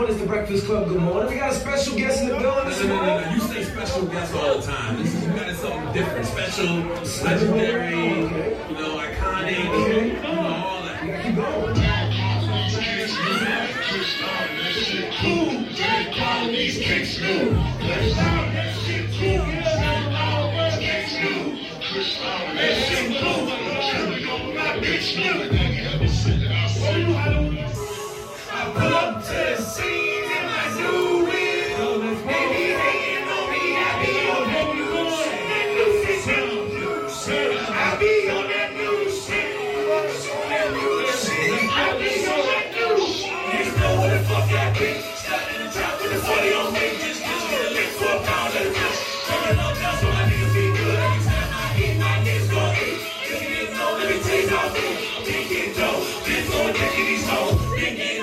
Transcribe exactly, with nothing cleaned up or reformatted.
known as the Breakfast Club. Good morning. We got a special guest in the building this No, no, morning. no, no. You say special guest all the time. This is, you got something different. Special, legendary, Okay. you know, iconic, Okay. you know, all that. We gotta keep going. These kicks new. That sound, that shit cool. That kicks new. That shit cool. That bitch new. I pull up to the scene in my new wheel. They be hating on me. I be on that new shit. That new shit. I be on that new shit. On that new shit. I be on that new shit. Niggas know what the fuck that bitch. forty on me, just just get a lick for a pound of the rich. Turn it up now so my niggas be good. Every time I eat, my niggas gon' eat. If you didn't know, let me tell you how I feel. Big get dough, big gon' get these hoes. Big get